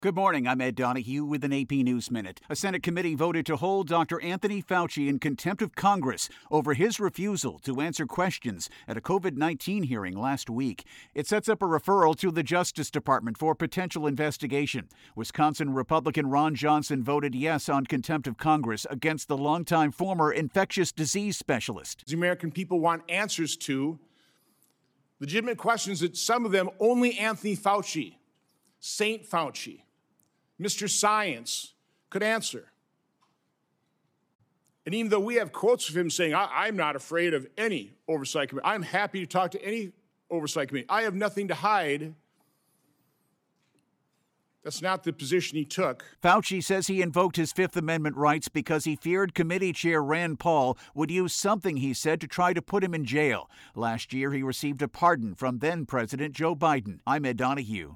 Good morning. I'm Ed Donahue with an AP News Minute. A Senate committee voted to hold Dr. Anthony Fauci in contempt of Congress over his refusal to answer questions at a COVID-19 hearing last week. It sets up a referral to the Justice Department for potential investigation. Wisconsin Republican Ron Johnson voted yes on contempt of Congress against the longtime former infectious disease specialist. The American people want answers to legitimate questions that some of them only Anthony Fauci, Saint Fauci, Mr. Science could answer. And even though we have quotes of him saying, I'm not afraid of any oversight committee, I'm happy to talk to any oversight committee, I have nothing to hide, that's not the position he took. Fauci says he invoked his Fifth Amendment rights because he feared Committee Chair Rand Paul would use something he said to try to put him in jail. Last year, he received a pardon from then-President Joe Biden. I'm Ed Donahue.